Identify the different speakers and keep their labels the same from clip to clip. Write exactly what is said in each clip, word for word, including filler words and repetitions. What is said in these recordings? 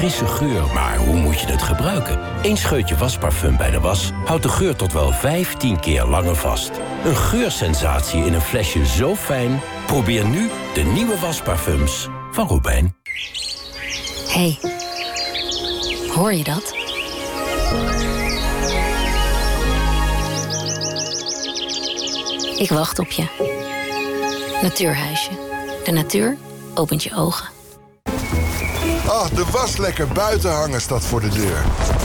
Speaker 1: frisse geur, maar hoe moet je het gebruiken? Eén scheutje wasparfum bij de was houdt de geur tot wel vijftien keer langer vast. Een geursensatie in een flesje zo fijn? Probeer nu de nieuwe wasparfums van Robijn.
Speaker 2: Hey, hoor je dat? Ik wacht op je. Natuurhuisje. De natuur opent je ogen.
Speaker 3: Ah, de was lekker buiten hangen staat voor de deur.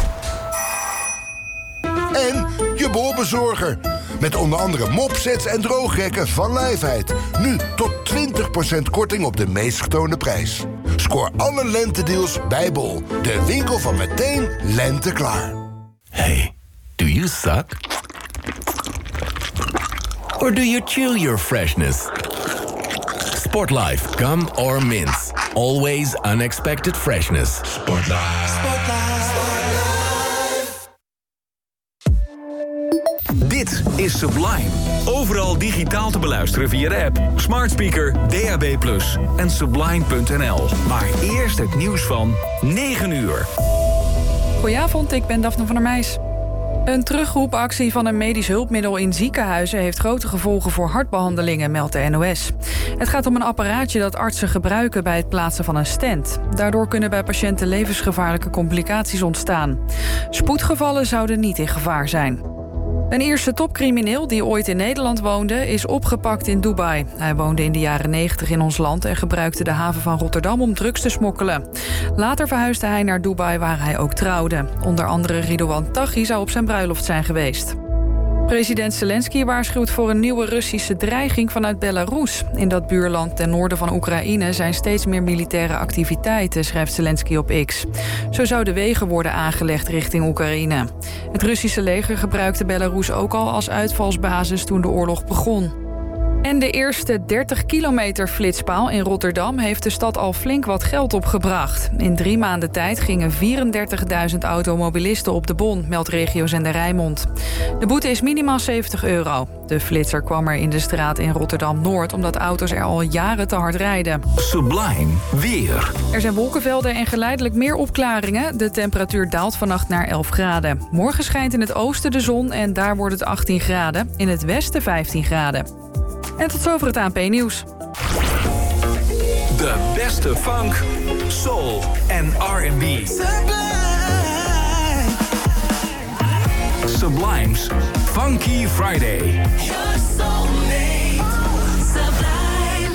Speaker 3: En je bolbezorger. Met onder andere mopsets en droogrekken van Lijfheid. Nu tot twintig procent korting op de meest getoonde prijs. Scoor alle lentedeals bij Bol. De winkel van meteen lente klaar.
Speaker 1: Hey, do you suck? Or do you chill your freshness? Sportlife, gum or mints. Always unexpected freshness. Sportlife. Sportlife.
Speaker 4: Dit is Sublime. Overal digitaal te beluisteren via de app, smart speaker, D A B plus, en sublime punt n l. Maar eerst het nieuws van negen uur.
Speaker 5: Goedenavond, ik ben Daphne van der Meijs. Een terugroepactie van een medisch hulpmiddel in ziekenhuizen heeft grote gevolgen voor hartbehandelingen, meldt de N O S. Het gaat om een apparaatje dat artsen gebruiken bij het plaatsen van een stent. Daardoor kunnen bij patiënten levensgevaarlijke complicaties ontstaan. Spoedgevallen zouden niet in gevaar zijn. Een Ierse topcrimineel die ooit in Nederland woonde is opgepakt in Dubai. Hij woonde in de jaren negentig in ons land en gebruikte de haven van Rotterdam om drugs te smokkelen. Later verhuisde hij naar Dubai waar hij ook trouwde. Onder andere Ridouan Taghi zou op zijn bruiloft zijn geweest. President Zelensky waarschuwt voor een nieuwe Russische dreiging vanuit Belarus. In dat buurland ten noorden van Oekraïne zijn steeds meer militaire activiteiten, schrijft Zelensky op X. Zo zouden wegen worden aangelegd richting Oekraïne. Het Russische leger gebruikte Belarus ook al als uitvalsbasis toen de oorlog begon. En de eerste dertig kilometer flitspaal in Rotterdam heeft de stad al flink wat geld opgebracht. In drie maanden tijd gingen vierendertigduizend automobilisten op de bon, meldt regiozender Rijnmond. De boete is minimaal zeventig euro. De flitser kwam er in de straat in Rotterdam-Noord omdat auto's er al jaren te hard rijden.
Speaker 4: Sublime weer.
Speaker 5: Er zijn wolkenvelden en geleidelijk meer opklaringen. De temperatuur daalt vannacht naar elf graden. Morgen schijnt in het oosten de zon en daar wordt het achttien graden. In het westen vijftien graden. En tot zover het A N P-nieuws.
Speaker 4: De beste funk, soul en R en B. Sublime. Sublime's Funky Friday.
Speaker 6: You're soulmate. Sublime.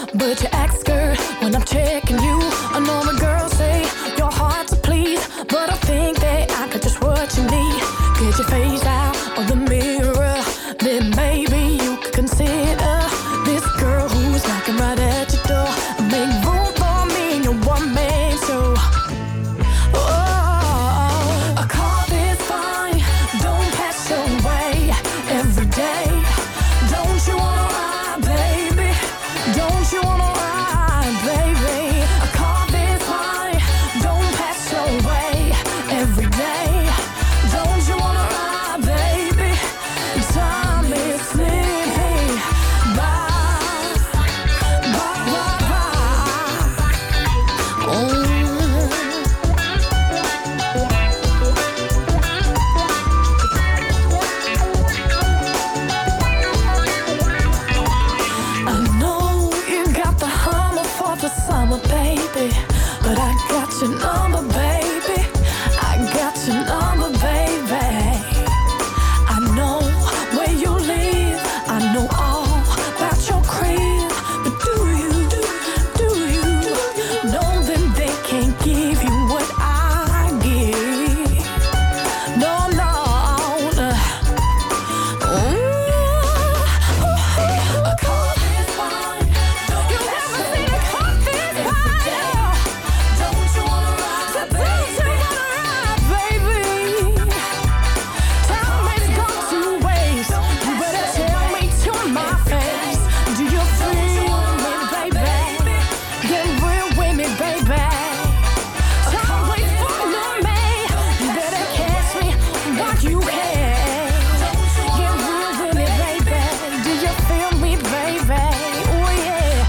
Speaker 7: but you act scared when I'm checking you. I know the girls say you're hard to please, but I think that I got just what you need. Get your face out of the mirror, then maybe you could consider this girl who's knocking right at your door. Make room for me in your one man show. Oh, I call this fine. Don't pass your way every day. Don't you wanna ride, baby? Don't you wanna ride, baby? I call this fine. Don't pass your way every day. Don't you wanna ride, baby? Time is slipping by, by, by, by. Oh. I know you got the hummer for the summer, baby, but I got your number, baby. I got your number, baby. I know where you live. I know all about your crib. But do you, do you know that they can't give you what I give? No, no, no. Ooh, a coffee's fine. You never seen a coffee's fine. Don't you wanna ride, baby? Baby. Time has gone to waste. You better tell me to my face. Do you feel me, baby? Get real with me, baby. Time waits for me. You better catch me what you can. Get real with me, baby. Do you feel me, baby? Oh yeah.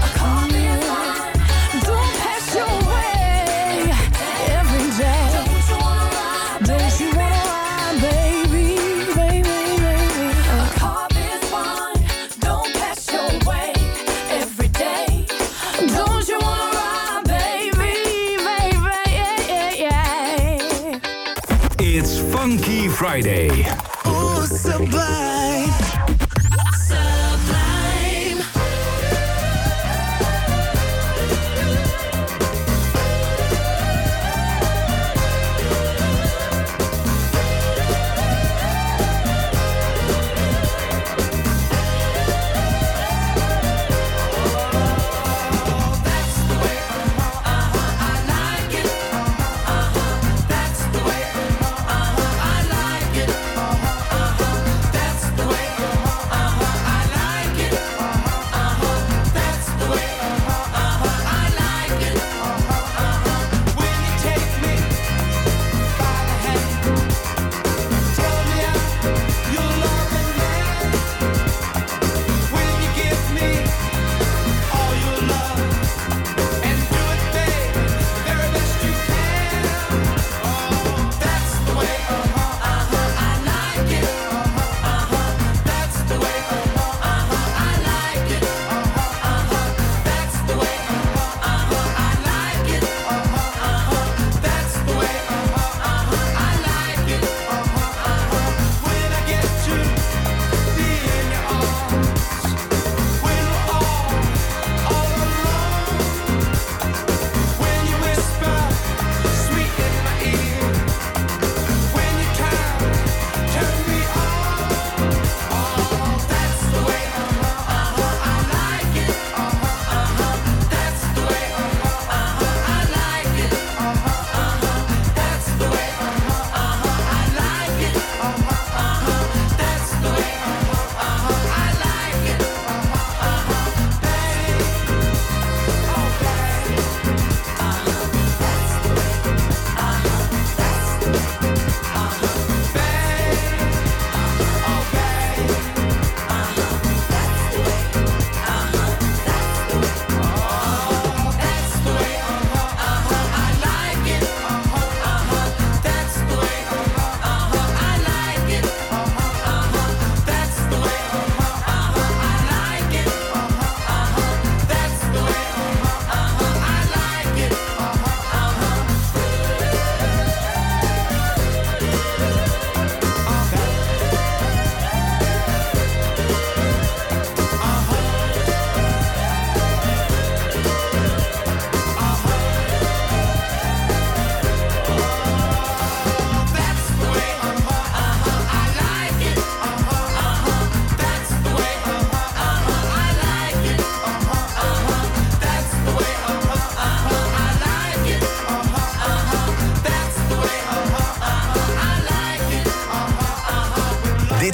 Speaker 7: Don't pass your way every day. Don't you wanna ride, baby, baby, baby? A car is fine. Don't pass your way every day. Don't you wanna ride, baby, baby? Yeah, yeah, yeah.
Speaker 4: It's Funky Friday.
Speaker 6: Oh, sublime. Sublime.
Speaker 8: That's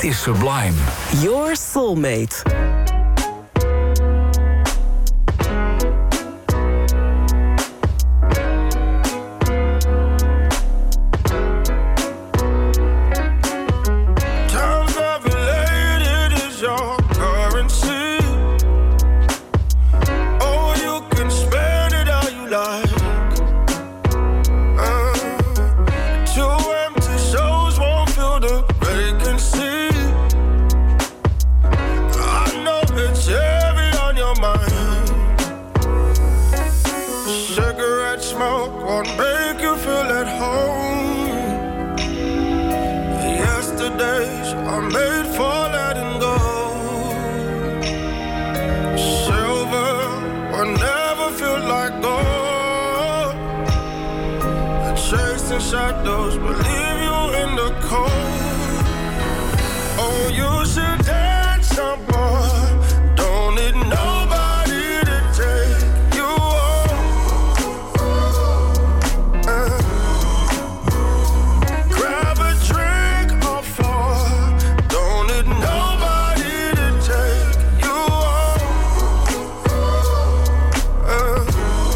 Speaker 4: is Sublime.
Speaker 8: Your Soulmate.
Speaker 9: Shadows, but leave you in the cold. Oh, you should dance some more. Don't need nobody to take you home. Uh, grab a drink or four. Don't need nobody to take you home. Uh,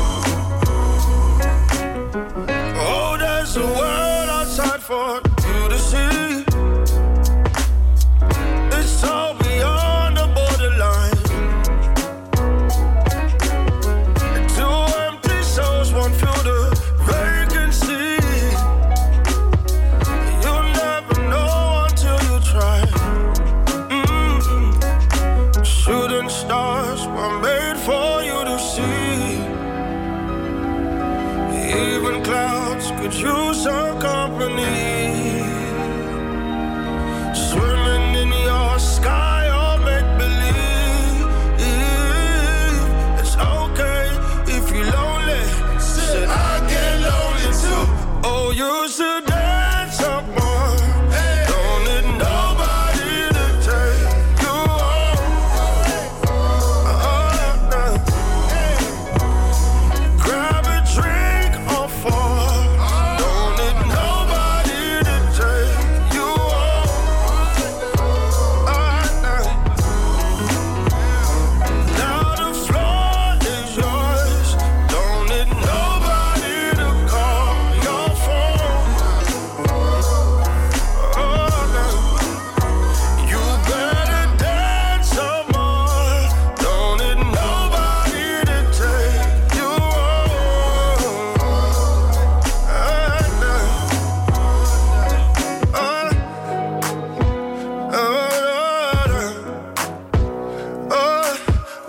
Speaker 9: oh, there's a world outside for you to see. It's all beyond the borderline. Two empty souls won't fill the vacancy. You'll never know until you try. Mm-mm. Shooting stars were made for you to see. Even clouds could use some company. Swimming in your sky or make believe. It's okay if you're lonely. Said I get lonely too. Oh, you should dance some more. Don't need nobody to take you home. Oh, no. Grab a drink or four. Don't need nobody to take you home. Oh, no. Now the floor is yours. Don't need nobody to call your phone. Oh, no. You better dance some more. Don't need nobody to take you home. Oh, no. Oh, oh, no. Oh,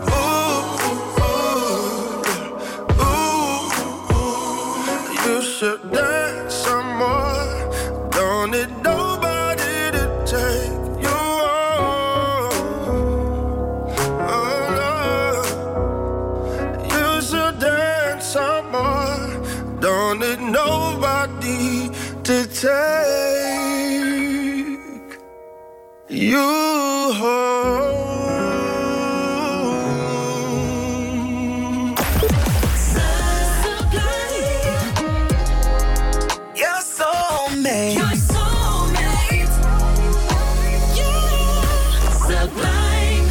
Speaker 9: ooh, ooh, ooh. You should dance some more. Don't need nobody to take you home. Oh, no. You should dance some more. Don't need nobody to take you home.
Speaker 6: Your soulmate.
Speaker 7: Your soulmate. Yeah. Sublime.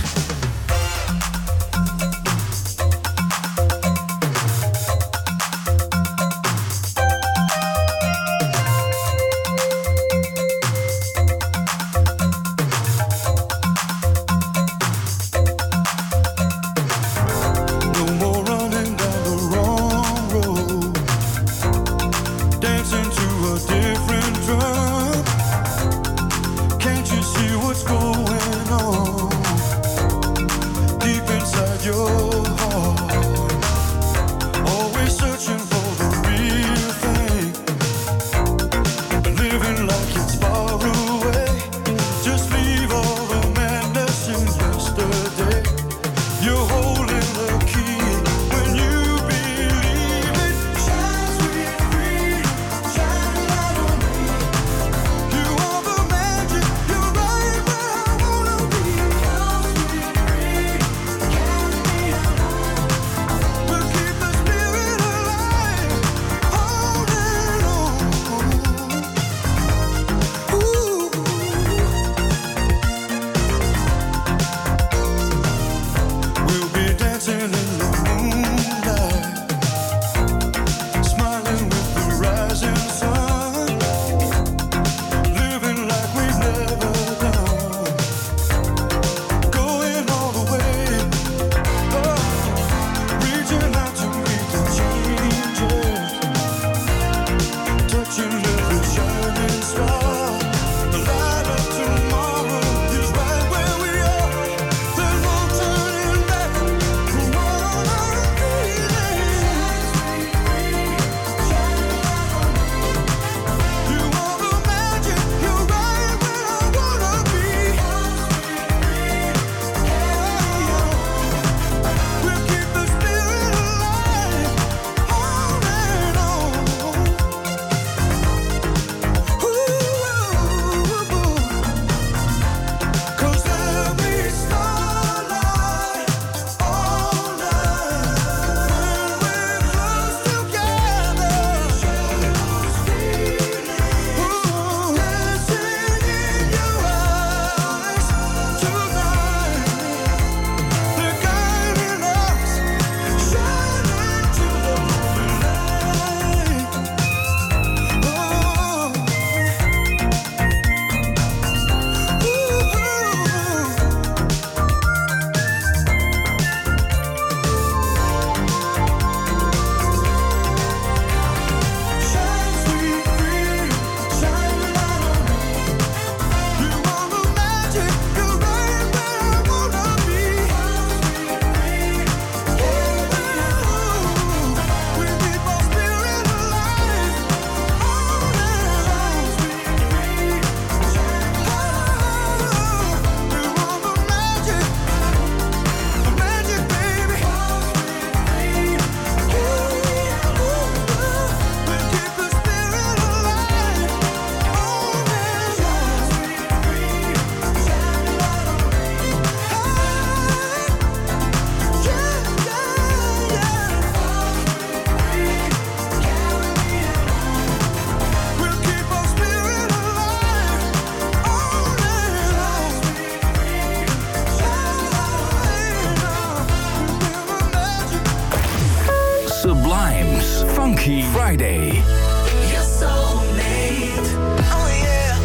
Speaker 4: Funky Friday.
Speaker 7: Your soulmate. Oh yeah.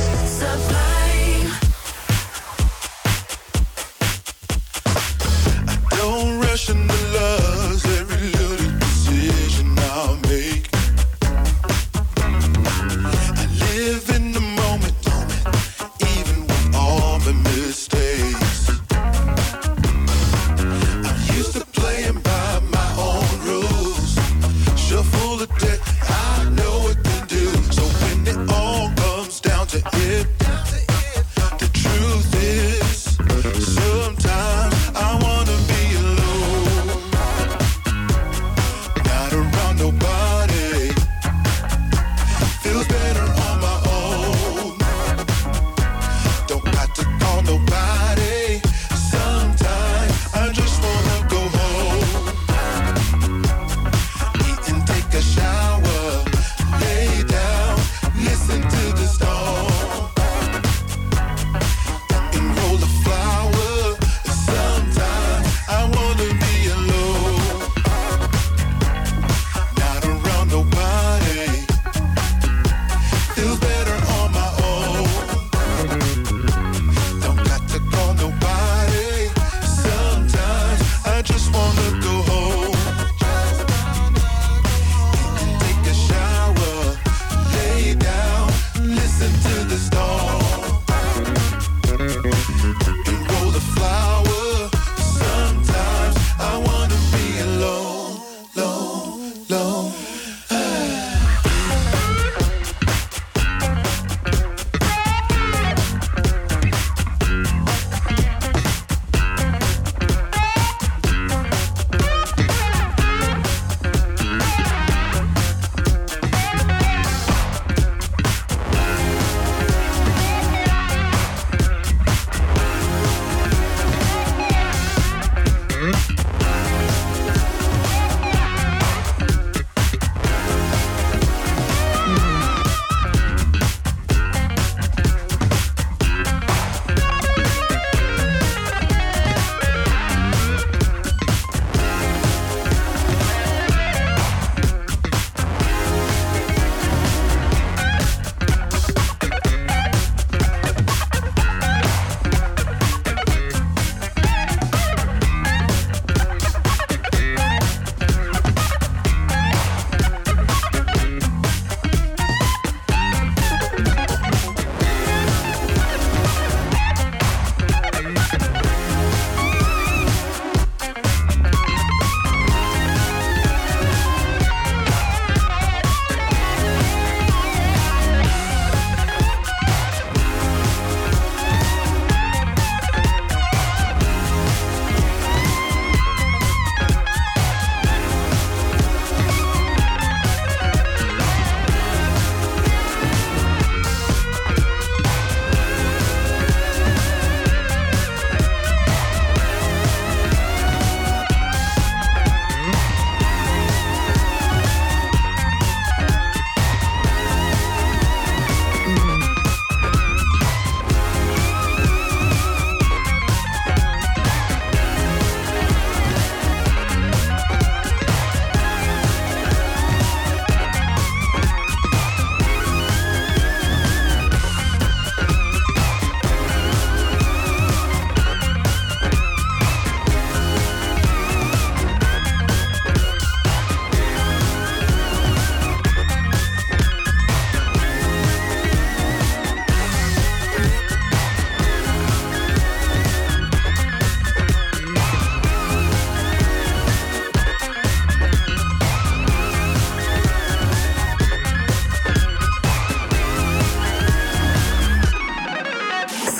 Speaker 7: Sublime.
Speaker 9: I don't rush into love, every little decision I'll make. I live in the moment, even with all the mistakes. I'm used to playing by my own rules. Shuffle the deck, I know what to do. So when it all comes down to it, the truth is, sometimes I wanna be alone.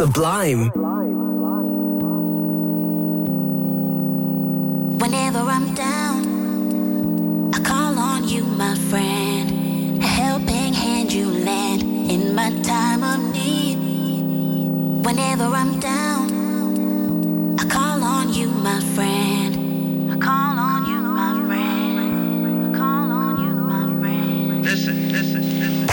Speaker 8: Sublime.
Speaker 10: Whenever I'm down, I call on you, my friend. A helping hand you lend in my time of need. Whenever I'm down, I call on you, my friend. I call on you, my friend. I call on you, my friend.
Speaker 11: Listen, listen, listen.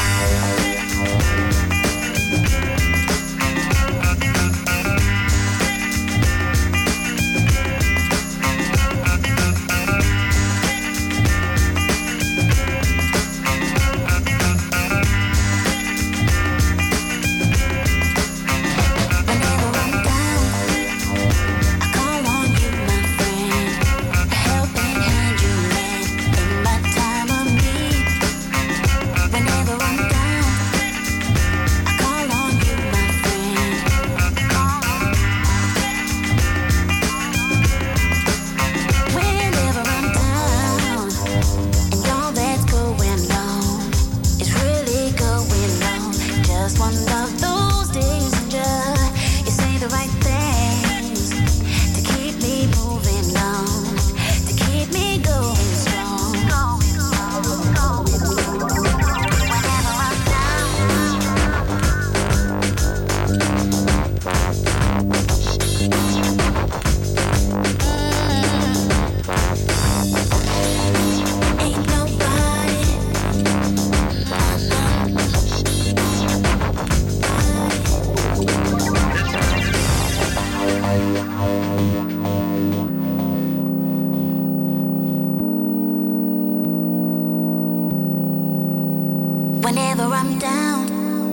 Speaker 10: Whenever I'm down,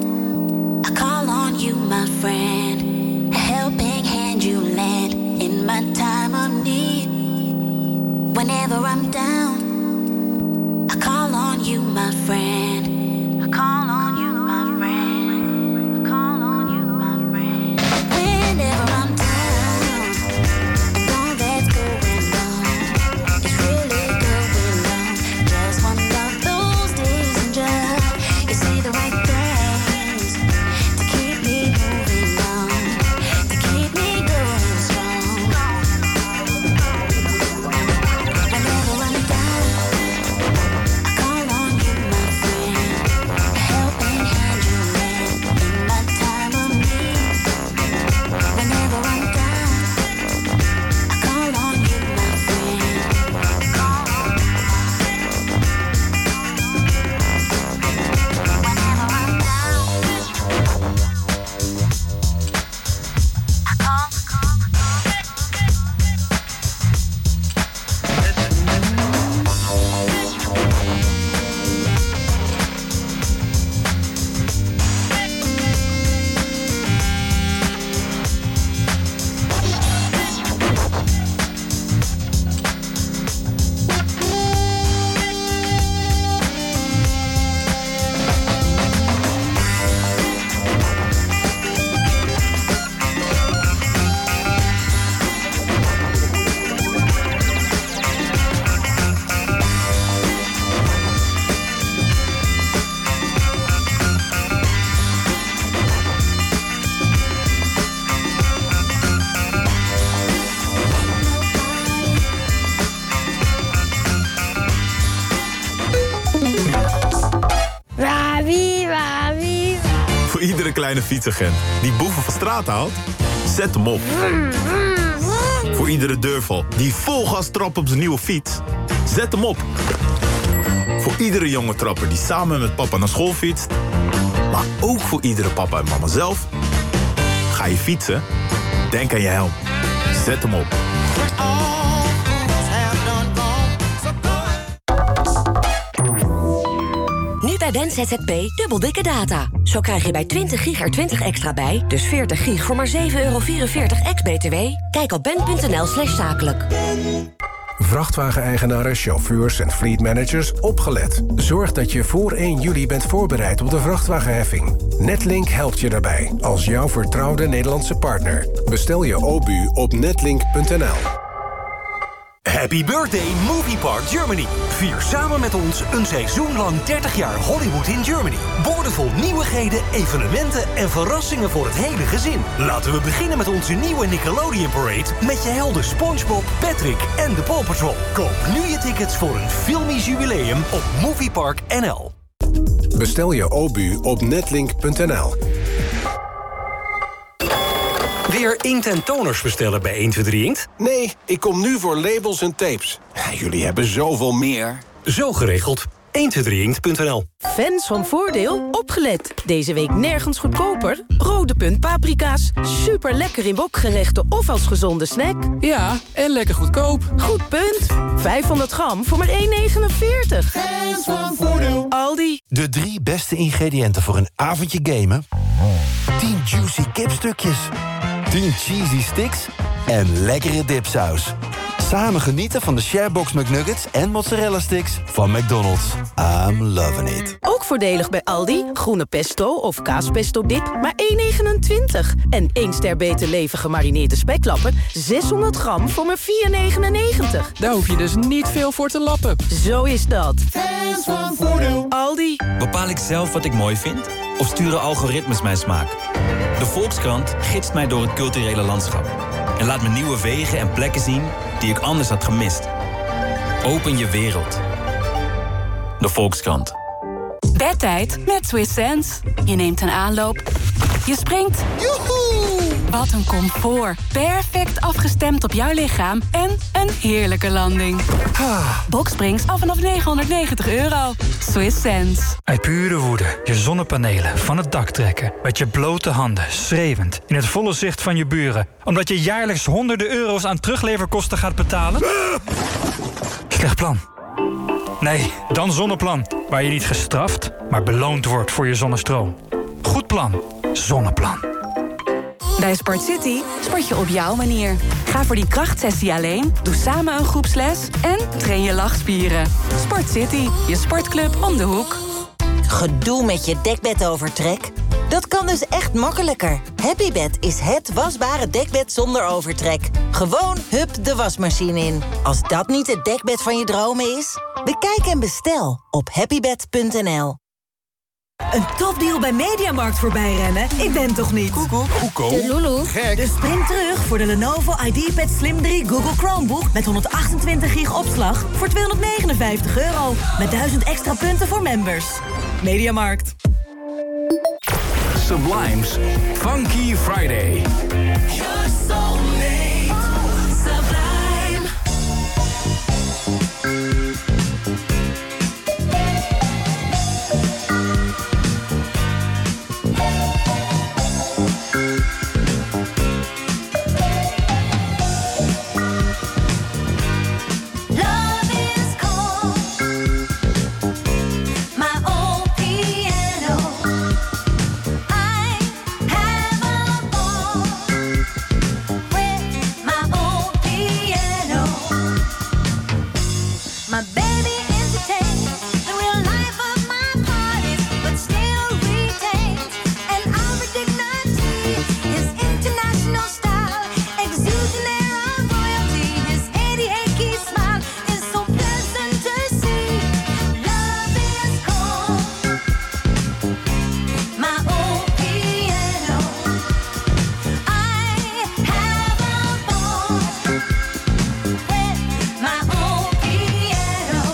Speaker 10: I call on you, my friend. A helping hand you lend in my time of need. Whenever I'm down, I call on you, my friend. I call on you, my friend. I call on you, my friend. Whenever I'm down, and all that's going on is really going on. Just one of those days and just you say the right things to keep me moving on, to keep me going strong. Whenever I'm down, I call on you, my friend. A helping hand you lend in my time of need. Whenever I'm down, I call on you, my friend. Call on you. Whenever I'm down, I call, call,
Speaker 12: Wawie, wawie.
Speaker 13: Voor iedere kleine fietsagent die boeven van straat haalt, zet hem op. Voor iedere deurval die vol gas trapt op zijn nieuwe fiets, zet hem op. Voor iedere jonge trapper die samen met papa naar school fietst, maar ook voor iedere papa en mama zelf. Ga je fietsen? Denk aan je helm. Zet hem op.
Speaker 14: Nu bij Ben Z Z P dubbel dikke data. Zo krijg je bij twintig gig er twintig extra bij, dus veertig gig voor maar zeven euro vierenveertig ex-B T W. Kijk op ben punt n l slash zakelijk.
Speaker 15: Vrachtwageneigenaren, chauffeurs en fleetmanagers, opgelet. Zorg dat je voor één juli bent voorbereid op de vrachtwagenheffing. Netlink helpt je daarbij, als jouw vertrouwde Nederlandse partner. Bestel je O B U op netlink punt n l.
Speaker 11: Happy birthday Movie Park Germany. Vier samen met ons een seizoen lang dertig jaar Hollywood in Germany. Boordevol nieuwigheden, evenementen en verrassingen voor het hele gezin. Laten we beginnen met onze nieuwe Nickelodeon Parade met je helden SpongeBob, Patrick en de Paw Patrol. Koop nu je tickets voor een filmisch jubileum op Moviepark N L.
Speaker 15: Bestel je obu op netlink punt n l.
Speaker 11: Weer inkt en toners bestellen bij één twee drie Inkt?
Speaker 15: Nee, ik kom nu voor labels en tapes. Jullie hebben zoveel meer.
Speaker 11: Zo geregeld. één twee drie inkt punt n l.
Speaker 12: Fans van Voordeel, opgelet. Deze week nergens goedkoper. Rode Punt paprika's. Super lekker in wokgerechten of als gezonde snack.
Speaker 16: Ja, en lekker goedkoop.
Speaker 12: Goed punt. vijfhonderd gram voor maar één negenenveertig.
Speaker 6: Fans van Voordeel.
Speaker 12: Aldi.
Speaker 17: De drie beste ingrediënten voor een avondje gamen. tien juicy kipstukjes. tien cheesy sticks. En lekkere dipsaus. Samen genieten van de Sharebox McNuggets en mozzarella sticks van McDonald's. I'm loving it.
Speaker 12: Ook voordelig bij Aldi. Groene pesto of kaaspesto dip, maar één negenentwintig. En één ster beter leven gemarineerde speklappen, zeshonderd gram voor maar vier negenennegentig.
Speaker 16: Daar hoef je dus niet veel voor te lappen.
Speaker 12: Zo is dat.
Speaker 6: Fans van Voordeel.
Speaker 12: Aldi.
Speaker 18: Bepaal ik zelf wat ik mooi vind? Of sturen algoritmes mijn smaak? De Volkskrant gidst mij door het culturele landschap. En laat me nieuwe wegen en plekken zien die ik anders had gemist. Open je wereld. De Volkskrant.
Speaker 19: Bedtijd met Swiss Sense. Je neemt een aanloop. Je springt. Joehoe! Wat een comfort. Perfect afgestemd op jouw lichaam. En een heerlijke landing. Boxsprings af vanaf negenhonderdnegentig euro. Swiss Sense.
Speaker 20: Uit pure woede je zonnepanelen van het dak trekken. Met je blote handen, schreeuwend, in het volle zicht van je buren. Omdat je jaarlijks honderden euro's aan terugleverkosten gaat betalen? Slecht plan. Nee, dan Zonneplan. Waar je niet gestraft, maar beloond wordt voor je zonnestroom. Goed plan. Zonneplan.
Speaker 19: Bij Sport City sport je op jouw manier. Ga voor die krachtsessie alleen, doe samen een groepsles en train je lachspieren. Sport City, je sportclub om de hoek.
Speaker 21: Gedoe met je dekbedovertrek? Dat kan dus echt makkelijker. Happybed is het wasbare dekbed zonder overtrek. Gewoon hup de wasmachine in. Als dat niet het dekbed van je dromen is, bekijk en bestel op happybed punt n l.
Speaker 22: Een topdeal bij Mediamarkt voorbij rennen? Ik ben toch niet?
Speaker 3: Koekoek. Koeko.
Speaker 22: Lulu.
Speaker 3: Gek.
Speaker 22: Dus sprint terug voor de Lenovo I D Pad Slim drie Google Chromebook met honderdachtentwintig gig opslag voor tweehonderdnegenenvijftig euro. Met duizend extra punten voor members. Mediamarkt.
Speaker 4: Sublime's Funky Friday.
Speaker 6: Your soulmate. Sublime. My old piano.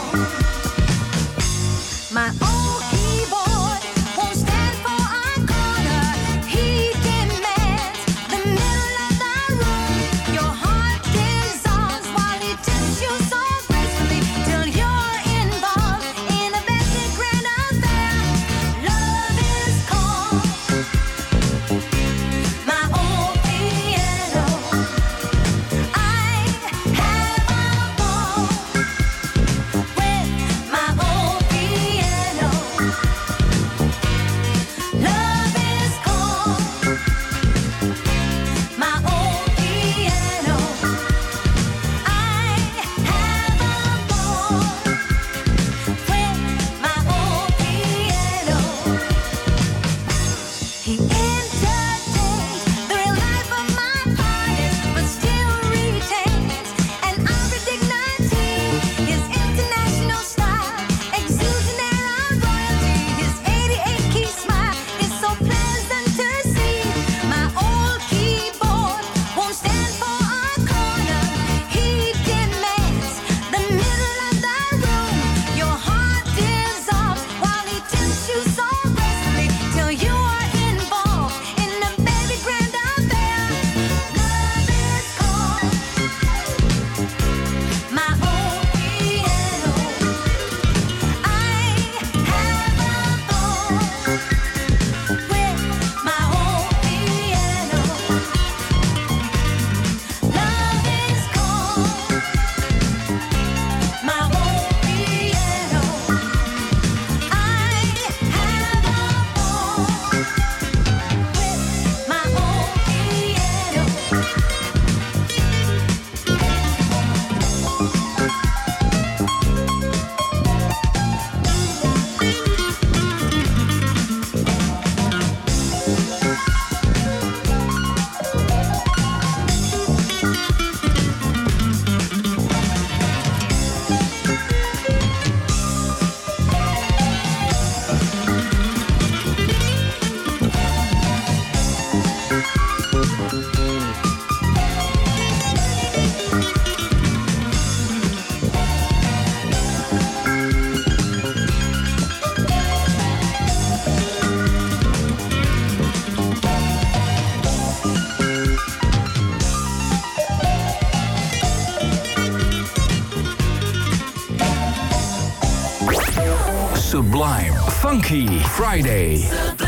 Speaker 4: Sublime. Funky Friday.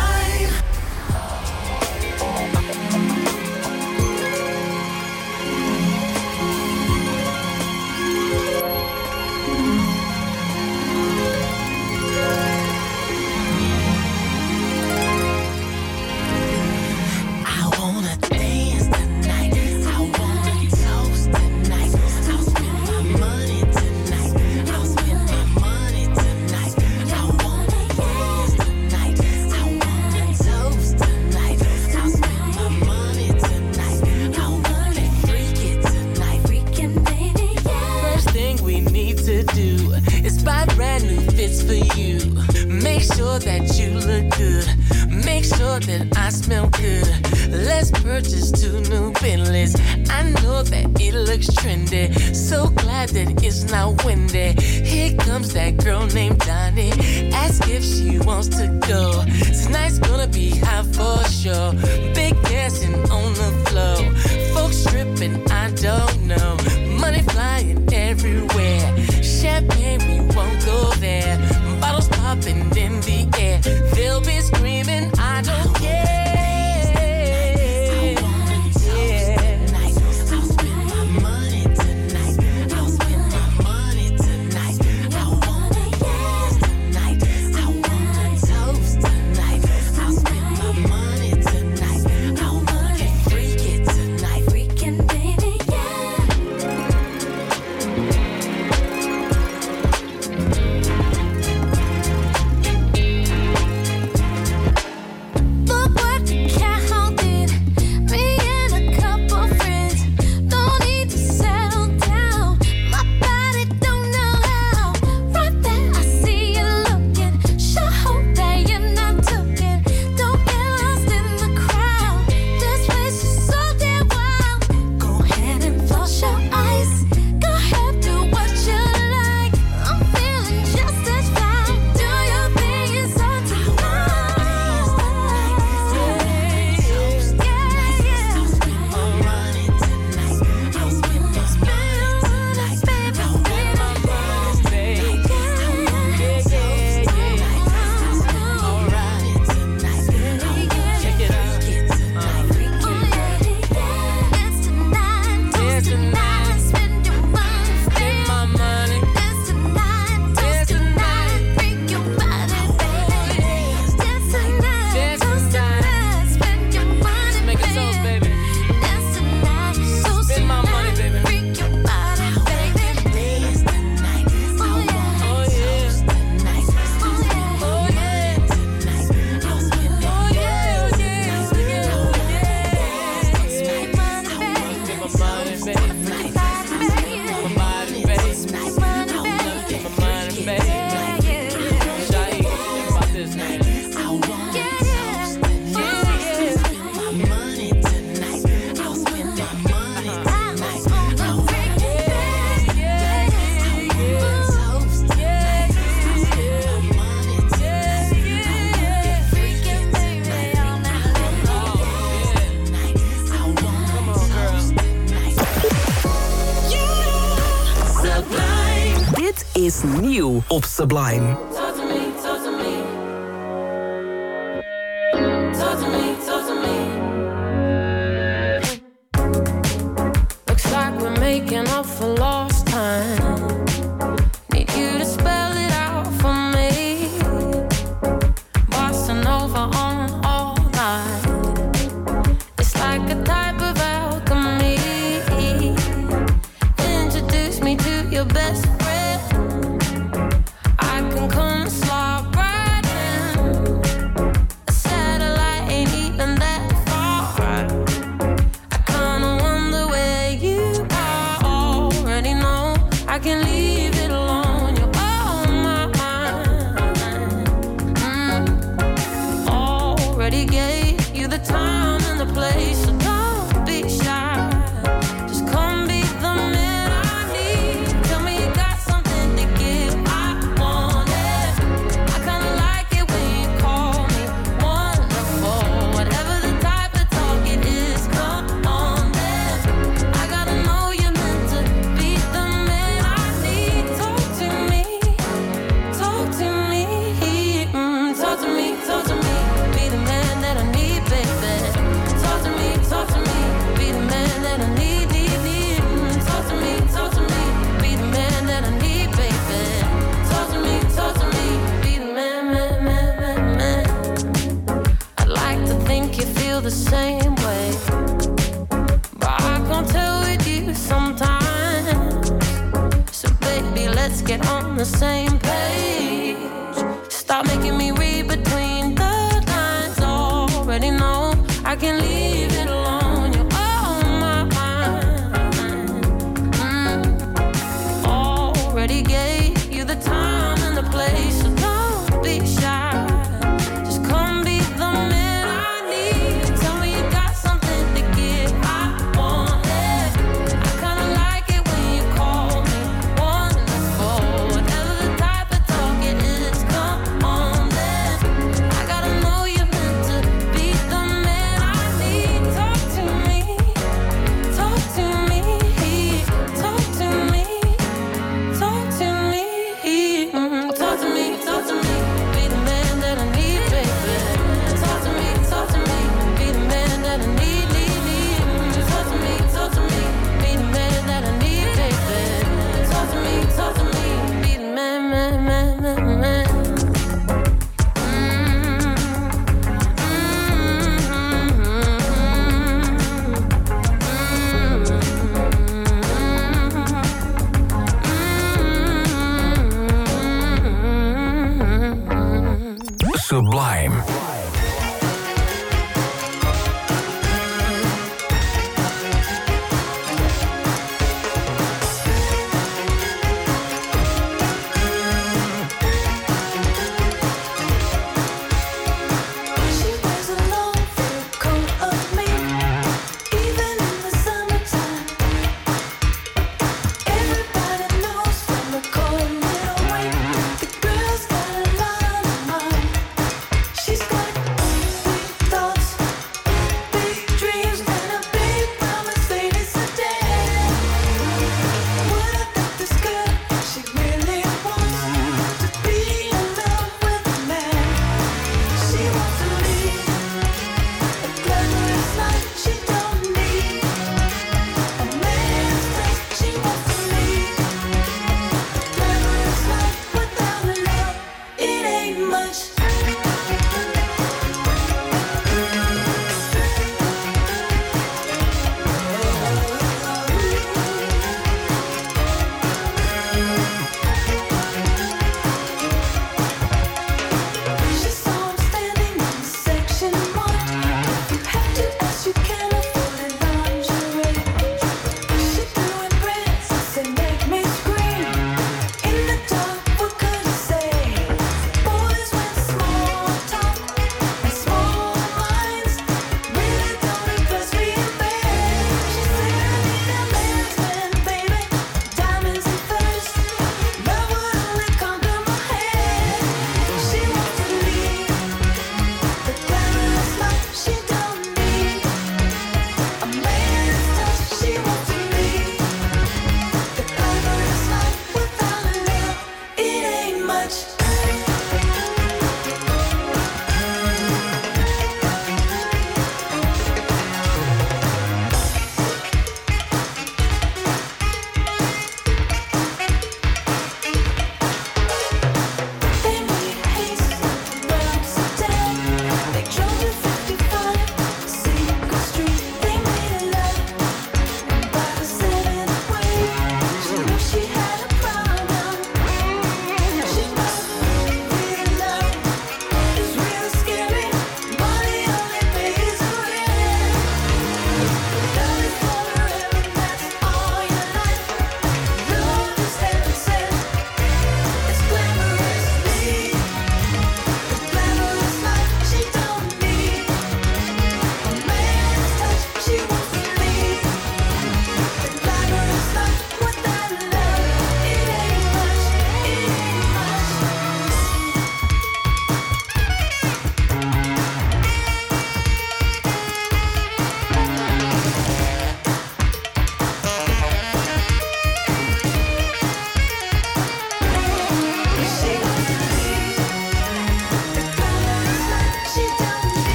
Speaker 8: is nieuw op Sublime.
Speaker 6: Talk to me, talk to me. Talk to me, talk to me. Looks like we're making up for lost time. Need you to spell it out for me. Bossa Nova on all night. It's like a type of alchemy. Introduce me to your best friend. I can come slide right in. A satellite ain't even that far. I kinda wonder where you are. Already know I can leave it alone. You're on my mind. Mm. Already gave you the time and the place, so don't be shy. Just come be the man I need. Tell me you got something to give. I want it. I kinda like it when you call me wonderful. Whatever the type of talk it is, come on then. I gotta know you're meant to be the man I need. Talk to me, talk to me. let's get on the same page. Stop making me read between the lines. Already know I can leave it alone. You're on my mind. Mm. Already gave you the time and the place, so don't be shy. Just come be the man I need. Tell me you got something to give. I want it. I kinda like it when you call me wonderful. Whatever the type of talk it is, come on then. I gotta know you're meant to be the man I need. Talk to me, talk to me, talk to me, talk to me, mm, talk to me, talk to me. Be the man that I need, baby. Talk to me, talk to me. Be the man that I need, need, need. Mm, talk to me, talk to me. Be the man that I need, baby. Talk to me, talk to me. Be the man, man, man, man, man.
Speaker 4: Sublime.
Speaker 7: She wears a long fur coat of me, even in the summertime. Everybody knows from the cold little way, the girl's got a lot of mind. She's got big thoughts, big dreams, and a big promise later today. What I think this girl, she really wants to be in love with a man. She wants to lead a glamorous life. She don't need a man's touch. She wants to lead a glamorous life without love. It ain't much. She saw him standing in section one. If you have to ask, you can afford it, lingerie. She threw in breads and said, "Make me scream." In the dark, what could I say? Boys with small talk and small minds really don't impress me a bit. She said, "I need a man's man, baby, diamonds and furs. Love would only conquer my head." She wants to lead the glamorous life. She don't need a man's touch. She wants to lead the glamorous life without love. It ain't much. They made haste around Amsterdam. They drove to fifty-five Secret Street. They made a love by the seventh wave. She knew she had a problem. She must real love is real scary. Money only pays the rent. Love is forever, that's all your life. Love is heaven sent. It's glamorously the glamorous life. She don't need a man's touch. She wants to lead the glamorous life without love. It ain't much. It ain't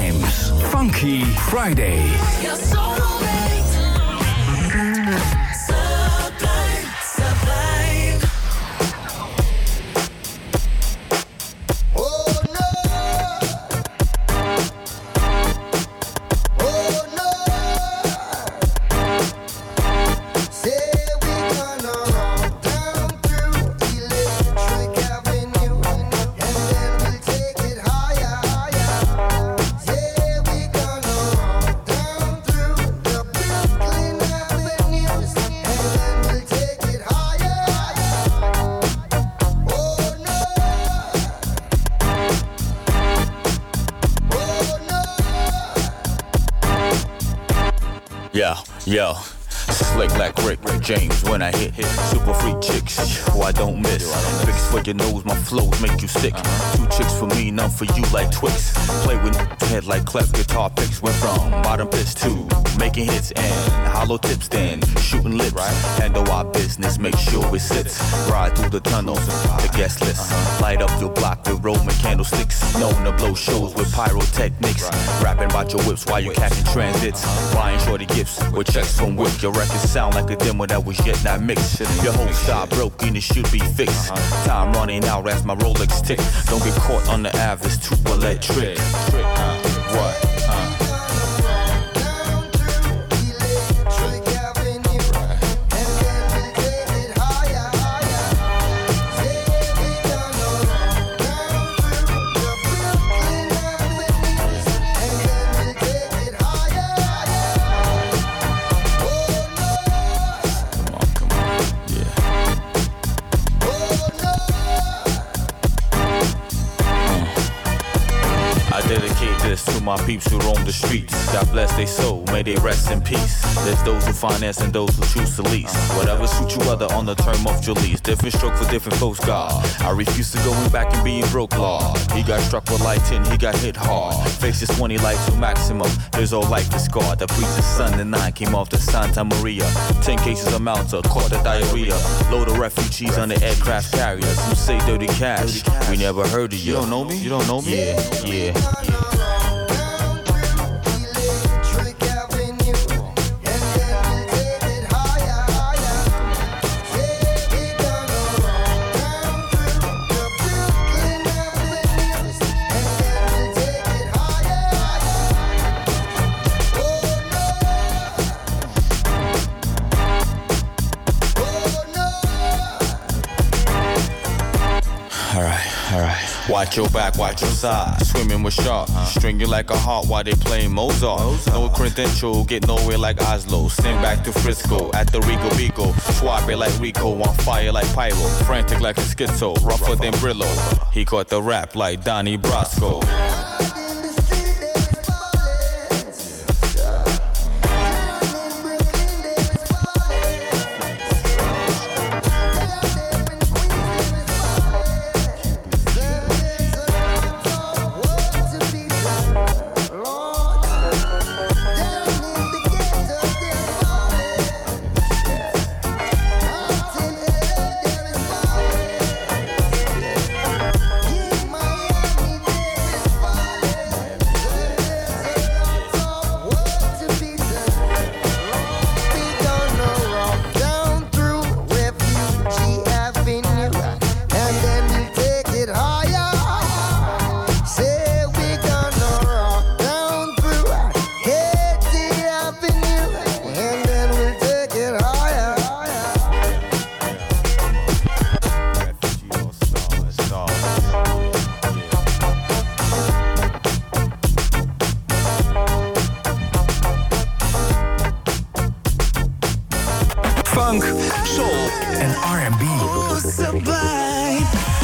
Speaker 4: Sublime's Funky Friday.
Speaker 7: You're so great. So
Speaker 1: Yo, slick like Rick James when I hit. Super freak chicks, who I don't miss. Fix for your nose, my flows make you sick. Two chicks for me, none for you like Twix. Play with head like clef guitar picks. Went from bottom pitch to making hits and hollow tips, then shooting lips. Handle our business, make sure it sits. Ride through the tunnels, the guest list. Light up your block with Roman candlesticks. Known to blow shows with pyrotechnics. Rapping about your whips while you're catching transits. Buying shorty gifts with checks from Wick. Your records sound like a demo that was yet not mixed. Your whole style broken, it should be fixed. Time running out as my Rolex tick. Don't get caught on the Ave, it's too electric. What? To my peeps who roam the streets, God bless their soul, may they rest in peace. There's those who finance and those who choose to lease. Whatever suits you other on the term of your lease. Different stroke for different folks, God. I refuse to going back and being broke, Lord. He got struck with light ten, he got hit hard. Faces twenty life to maximum, his whole life is scarred. The preacher's son and nine came off the Santa Maria. Ten cases of Malta, caught the diarrhea. Load of refugees on the aircraft carriers. Some say dirty cash, we never heard of you. You don't know me? You don't know me? Yeah, yeah, yeah. Watch your back, watch your side. Swimming with sharks, string you like a heart while they playing Mozart. No credential, get nowhere like Oslo. Send back to Frisco at the Rico Bico. Swap it like Rico, on fire like Pyro. Frantic like a schizo, rougher than Brillo. He caught the rap like Donnie Brasco.
Speaker 4: Funk, soul en R and B.
Speaker 7: Oh, sublime.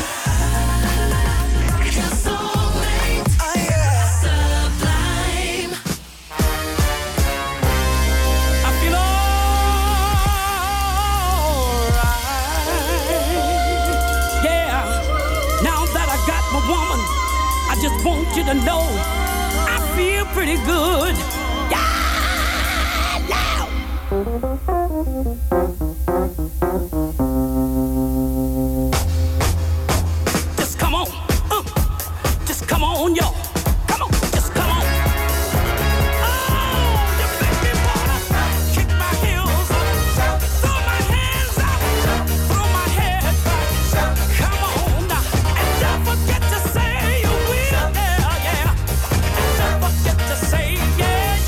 Speaker 2: Just want you to know I feel pretty good. Yeah, now. Just come on, uh, just come on, y'all. Come on, just come on. Oh, you make me wanna kick my heels up, throw my hands up, throw my head back. Come on now, and don't forget to say you will. Yeah, yeah. And don't forget to say yeah.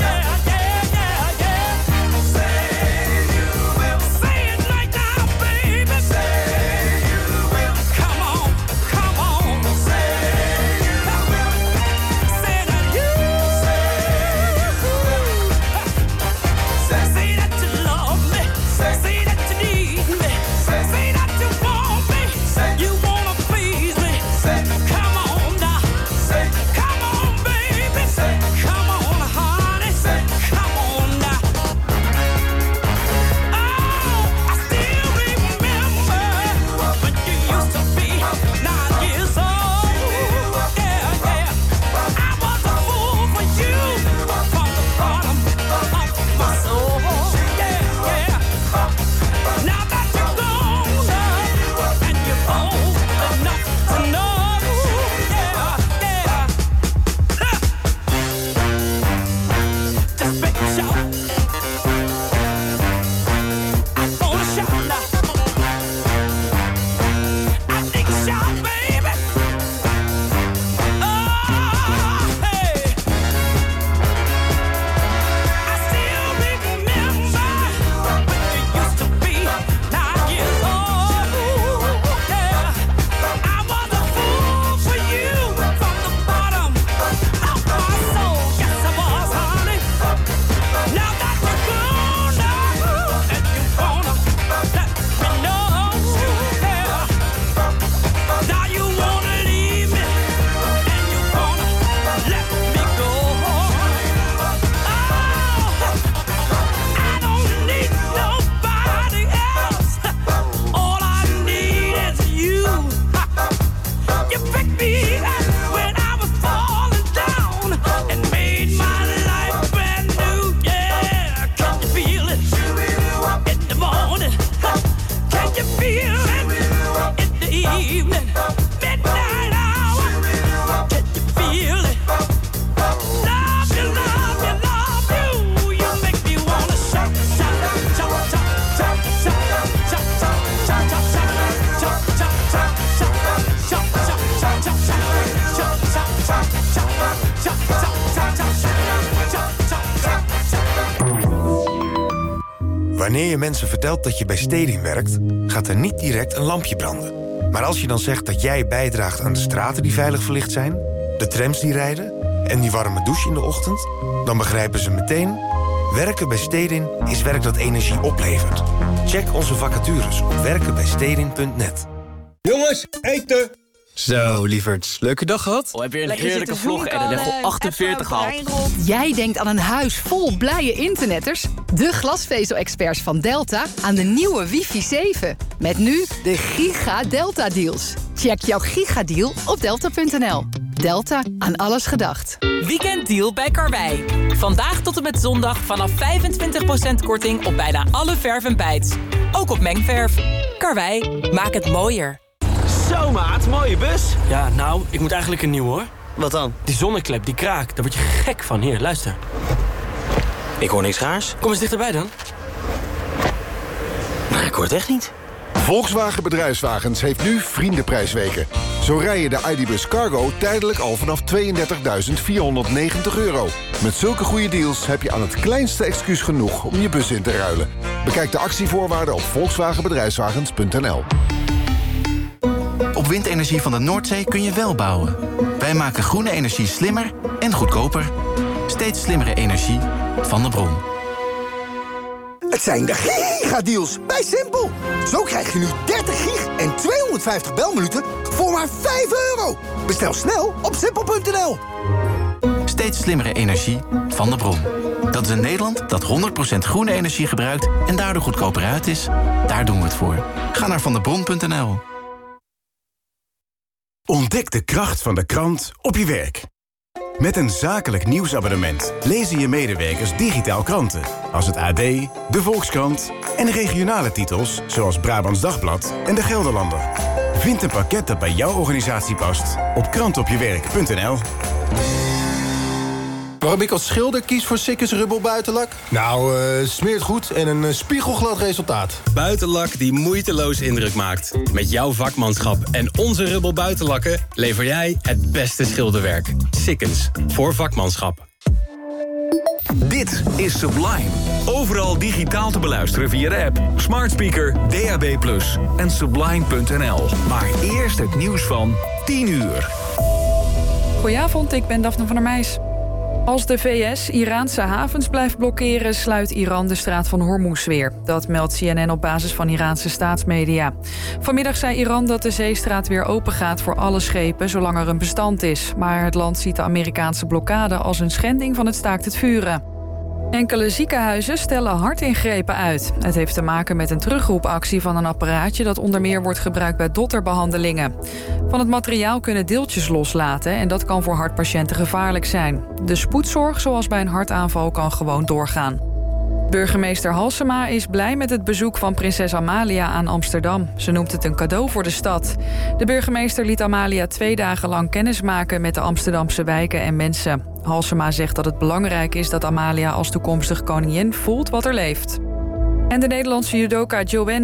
Speaker 5: Wanneer je mensen vertelt dat je bij Stedin werkt, gaat er niet direct een lampje branden. Maar als je dan zegt dat jij bijdraagt aan de straten die veilig verlicht zijn, de trams die rijden en die warme douche in de ochtend, dan begrijpen ze meteen: werken bij Stedin is werk dat energie oplevert. Check onze vacatures op werken bij stedin punt net.
Speaker 9: Jongens, eten!
Speaker 23: Zo, lieverds. Leuke dag gehad?
Speaker 24: Oh, heb je een heerlijke vlog en een level achtenveertig gehaald.
Speaker 25: Jij denkt aan een huis vol blije internetters? De glasvezel-experts van Delta aan de nieuwe wifi zeven. Met nu de Giga Delta Deals. Check jouw gigadeal op delta punt n l. Delta, aan alles gedacht.
Speaker 26: Weekenddeal bij Karwei. Vandaag tot en met zondag vanaf vijfentwintig procent korting op bijna alle verf en bijts. Ook op mengverf. Karwei, maak het mooier.
Speaker 24: Zo maat, mooie bus.
Speaker 9: Ja, nou, ik moet eigenlijk een nieuw hoor.
Speaker 24: Wat dan?
Speaker 9: Die zonneklep, die kraakt, daar word je gek van. Hier, luister.
Speaker 24: Ik hoor niks raars.
Speaker 9: Kom eens dichterbij dan.
Speaker 24: Maar ik hoor het echt niet.
Speaker 27: Volkswagen Bedrijfswagens heeft nu vriendenprijsweken. Zo rij je de I D Bus Cargo tijdelijk al vanaf tweeëndertigduizend vierhonderdnegentig euro. Met zulke goede deals heb je aan het kleinste excuus genoeg om je bus in te ruilen. Bekijk de actievoorwaarden op volkswagen bedrijfswagens punt n l.
Speaker 28: Op windenergie van de Noordzee kun je wel bouwen. Wij maken groene energie slimmer en goedkoper. Steeds slimmere energie van de bron.
Speaker 29: Het zijn de gigadeals bij Simpel. Zo krijg je nu dertig gig en tweehonderdvijftig belminuten voor maar vijf euro. Bestel snel op simpel punt n l.
Speaker 28: Steeds slimmere energie van de bron. Dat is een Nederland dat honderd procent groene energie gebruikt en daardoor goedkoper uit is. Daar doen we het voor. Ga naar vandebron punt n l.
Speaker 30: Ontdek de kracht van de krant op je werk. Met een zakelijk nieuwsabonnement lezen je medewerkers digitaal kranten. Als het A D, de Volkskrant en regionale titels zoals Brabants Dagblad en de Gelderlander. Vind een pakket dat bij jouw organisatie past op krant op je werk punt n l.
Speaker 31: Waarom ik als schilder kies voor Sikkes Rubber buitenlak? Nou, uh, smeert goed en een uh, spiegelglad resultaat.
Speaker 32: Buitenlak die moeiteloos indruk maakt. Met jouw vakmanschap en onze Rubber buitenlakken lever jij het beste schilderwerk. Sikkens, voor vakmanschap.
Speaker 4: Dit is Sublime. Overal digitaal te beluisteren via de app, smart speaker, D A B plus, en sublime punt n l. Maar eerst het nieuws van tien uur.
Speaker 33: Goedenavond, ik ben Daphne van der Meijs. Als de V S Iraanse havens blijft blokkeren, sluit Iran de straat van Hormuz weer. Dat meldt C N N op basis van Iraanse staatsmedia. Vanmiddag zei Iran dat de zeestraat weer open gaat voor alle schepen zolang er een bestand is. Maar het land ziet de Amerikaanse blokkade als een schending van het staakt het vuren. Enkele ziekenhuizen stellen hartingrepen uit. Het heeft te maken met een terugroepactie van een apparaatje dat onder meer wordt gebruikt bij dotterbehandelingen. Van het materiaal kunnen deeltjes loslaten en dat kan voor hartpatiënten gevaarlijk zijn. De spoedzorg, zoals bij een hartaanval, kan gewoon doorgaan. Burgemeester Halsema is blij met het bezoek van prinses Amalia aan Amsterdam. Ze noemt het een cadeau voor de stad. De burgemeester liet Amalia twee dagen lang kennismaken met de Amsterdamse wijken en mensen. Halsema zegt dat het belangrijk is dat Amalia als toekomstig koningin voelt wat er leeft. En de Nederlandse judoka Joanne